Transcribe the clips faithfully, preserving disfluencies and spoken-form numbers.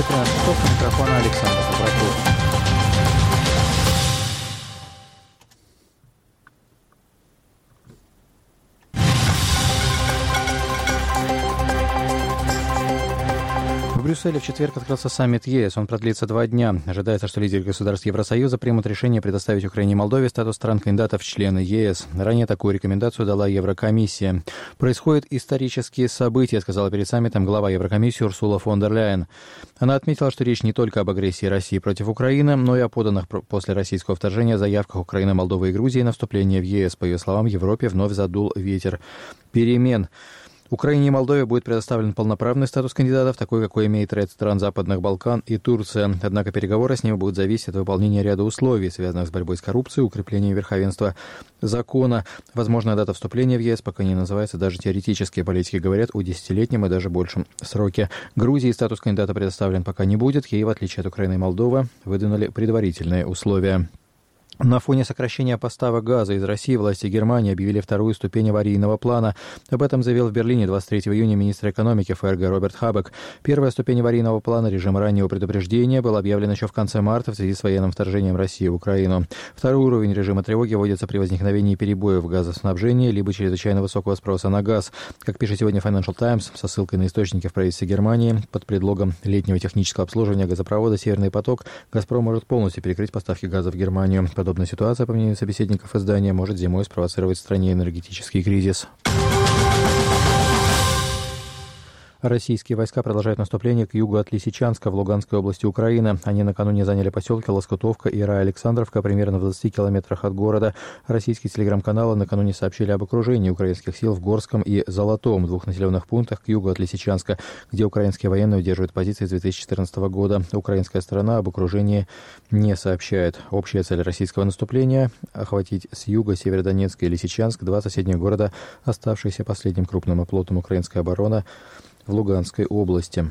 тринадцать часов. У микрофона Александр Добраков. В Брюсселе в четверг открылся саммит ЕС. Он продлится два дня. Ожидается, что лидеры государств Евросоюза примут решение предоставить Украине и Молдове статус стран-кандидатов в члены ЕС. Ранее такую рекомендацию дала Еврокомиссия. Происходят исторические события, сказала перед саммитом глава Еврокомиссии Урсула фон дер Ляйен. Она отметила, что речь не только об агрессии России против Украины, но и о поданных после российского вторжения заявках Украины, Молдовы и Грузии на вступление в ЕС. По ее словам, в Европе вновь задул ветер перемен. Украине и Молдове будет предоставлен полноправный статус кандидатов, такой, какой имеет ряд стран Западных Балкан и Турция. Однако переговоры с ними будут зависеть от выполнения ряда условий, связанных с борьбой с коррупцией, укреплением верховенства закона. Возможная дата вступления в ЕС пока не называется, даже теоретически. Политики говорят о десятилетнем и даже большем сроке. Грузии статус кандидата предоставлен пока не будет. Ей, в отличие от Украины и Молдовы, выдвинули предварительные условия. На фоне сокращения поставок газа из России власти Германии объявили вторую ступень аварийного плана. Об этом заявил в Берлине двадцать третьего июня министр экономики ФРГ Роберт Хабек. Первая ступень аварийного плана, режим раннего предупреждения, был объявлен еще в конце марта в связи с военным вторжением России в Украину. Второй уровень режима тревоги вводится при возникновении перебоев в газоснабжении либо чрезвычайно высокого спроса на газ. Как пишет сегодня Financial Times, со ссылкой на источники в правительстве Германии, под предлогом летнего технического обслуживания газопровода «Северный поток» «Газпром» может полностью перекрыть поставки газа в Германию. Подобная ситуация, по мнению собеседников издания, может зимой спровоцировать в стране энергетический кризис. Российские войска продолжают наступление к югу от Лисичанска в Луганской области Украины. Они накануне заняли поселки Лоскутовка и Рая-Александровка, примерно в двадцати километрах от города. Российские телеграм-каналы накануне сообщили об окружении украинских сил в Горском и Золотом, двух населенных пунктах к югу от Лисичанска, где украинские военные удерживают позиции с две тысячи четырнадцатого года. Украинская сторона об окружении не сообщает. Общая цель российского наступления – охватить с юга Северодонецк и Лисичанск, два соседних города, оставшиеся последним крупным оплотом украинской обороны в Луганской области.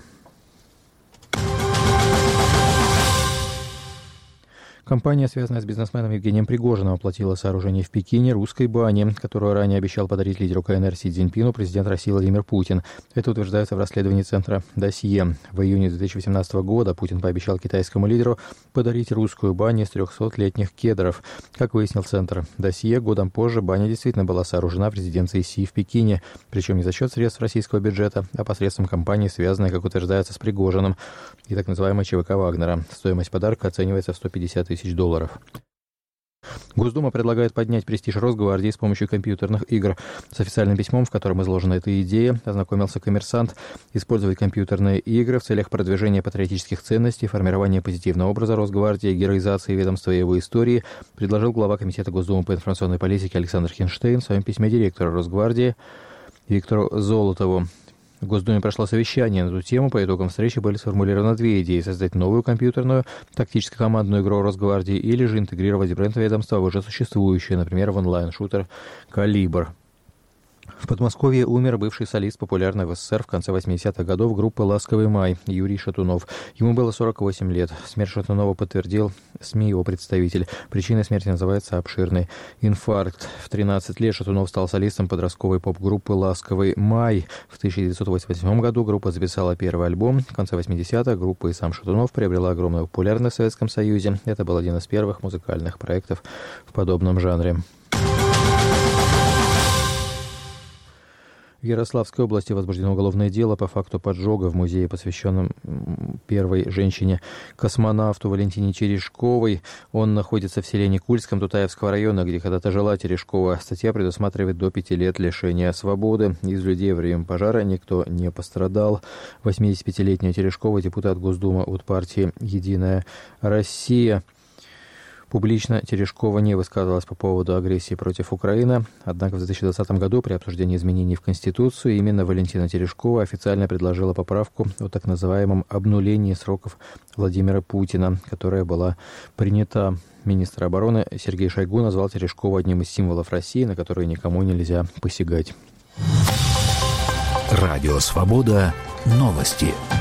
Компания, связанная с бизнесменом Евгением Пригожиным, оплатила сооружение в Пекине русской бани, которую ранее обещал подарить лидеру КНР Си Цзиньпину президент России Владимир Путин. Это утверждается в расследовании центра «Досье». В июне две тысячи восемнадцатого года Путин пообещал китайскому лидеру подарить русскую баню из трехсотлетних кедров. Как выяснил центр «Досье», годом позже баня действительно была сооружена в резиденции Си в Пекине, причем не за счет средств российского бюджета, а посредством компании, связанной, как утверждается, с Пригожиным и так называемой ЧВК Вагнера. Стоимость подарка оценивается в сто пятьдесят тысяч долларов. Госдума предлагает поднять престиж Росгвардии с помощью компьютерных игр. С официальным письмом, в котором изложена эта идея, ознакомился «Коммерсант». Использовать компьютерные игры в целях продвижения патриотических ценностей, формирования позитивного образа Росгвардии, героизации ведомства и его истории предложил глава Комитета Госдумы по информационной политике Александр Хинштейн в своем письме директору Росгвардии Виктору Золотову. В Госдуме прошло совещание на эту тему. По итогам встречи были сформулированы две идеи: создать новую компьютерную тактическо-командную игру Росгвардии или же интегрировать бренд ведомства в уже существующее, например, в онлайн-шутер «Калибр». В Подмосковье умер бывший солист, популярный в СССР в конце восьмидесятых годов группы «Ласковый май» Юрий Шатунов. Ему было сорок восемь лет. Смерть Шатунова подтвердил СМИ его представитель. Причиной смерти называется обширный инфаркт. В тринадцать лет Шатунов стал солистом подростковой поп-группы «Ласковый май». В тысяча девятьсот восемьдесят восьмом году группа записала первый альбом. В конце восьмидесятых группа и сам Шатунов приобрела огромную популярность в Советском Союзе. Это был один из первых музыкальных проектов в подобном жанре. В Ярославской области возбуждено уголовное дело по факту поджога в музее, посвященном первой женщине-космонавту Валентине Терешковой. Он находится в селе Никульском Тутаевского района, где когда-то жила Терешкова. Статья предусматривает до пяти лет лишения свободы. Из людей во время пожара никто не пострадал. восьмидесятипятилетняя Терешкова, депутат Госдумы от партии «Единая Россия». Публично Терешкова не высказывалась по поводу агрессии против Украины, однако в две тысячи двадцатом году при обсуждении изменений в Конституцию именно Валентина Терешкова официально предложила поправку о так называемом обнулении сроков Владимира Путина, которая была принята. Министр обороны Сергей Шойгу назвал Терешкову одним из символов России, на которые никому нельзя посягать. Радио «Свобода». Новости.